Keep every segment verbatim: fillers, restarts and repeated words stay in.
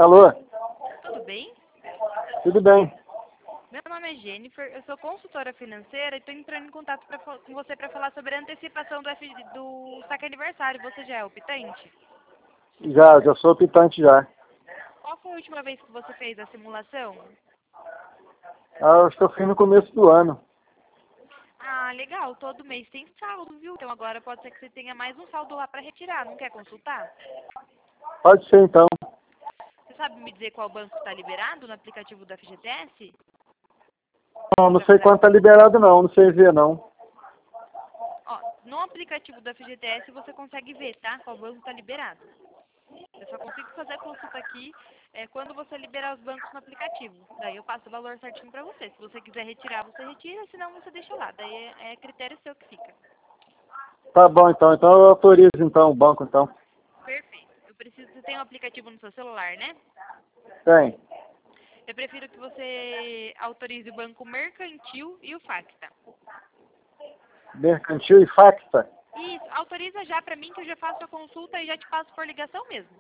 Alô? Tudo bem? Tudo bem? Meu nome é Jennifer, eu sou consultora financeira e estou entrando em contato pra, com você para falar sobre a antecipação do, F, do saque aniversário. Você já é optante? Já, já sou optante já. Qual foi a última vez que você fez a simulação? Ah, acho que eu fiz no começo do ano. Ah, legal, todo mês tem saldo, viu? Então agora pode ser que você tenha mais um saldo lá para retirar, não quer consultar? Pode ser então. Você sabe me dizer qual banco está liberado no aplicativo do F G T S? Não, não Pra sei fazer a quanto tá consulta? liberado não, não sei ver não. Ó, no aplicativo do F G T S você consegue ver, tá? Qual banco está liberado. Eu só consigo fazer a consulta aqui é, quando você liberar os bancos no aplicativo. Daí eu passo o valor certinho pra você. Se você quiser retirar, você retira, senão você deixa lá. Daí é, é critério seu que fica. Tá bom então, então eu autorizo então o banco então. Perfeito. Eu preciso, você tem um aplicativo no seu celular, né? Tem. Eu prefiro que você autorize o Banco Mercantil e o Facta. Mercantil e Facta. Isso, autoriza já pra mim que eu já faço a consulta e já te passo por ligação mesmo.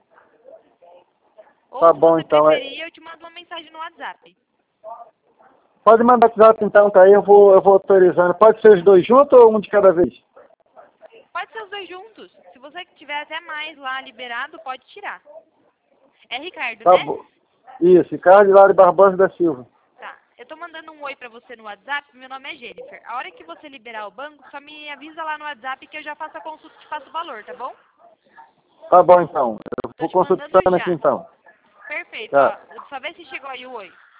Ou Tá se bom você então. É... preferir, eu te mando uma mensagem no WhatsApp. Pode mandar WhatsApp então, tá aí, eu vou, eu vou autorizando. Pode ser os dois juntos ou um de cada vez? Pode ser os dois juntos. Se você tiver até mais lá liberado, pode tirar. É Ricardo, Tá né? bom. Isso, Ricardo Hilário Barbosa da Silva. Tá. Eu tô mandando um oi pra você no WhatsApp. Meu nome é Jennifer. A hora que você liberar o banco, só me avisa lá no WhatsApp que eu já faço a consulta e te passo o valor, tá bom? Tá bom então. Eu Tô vou te mandando consultando aqui já. então. Perfeito, Tá. ó. Só vê se chegou aí o oi.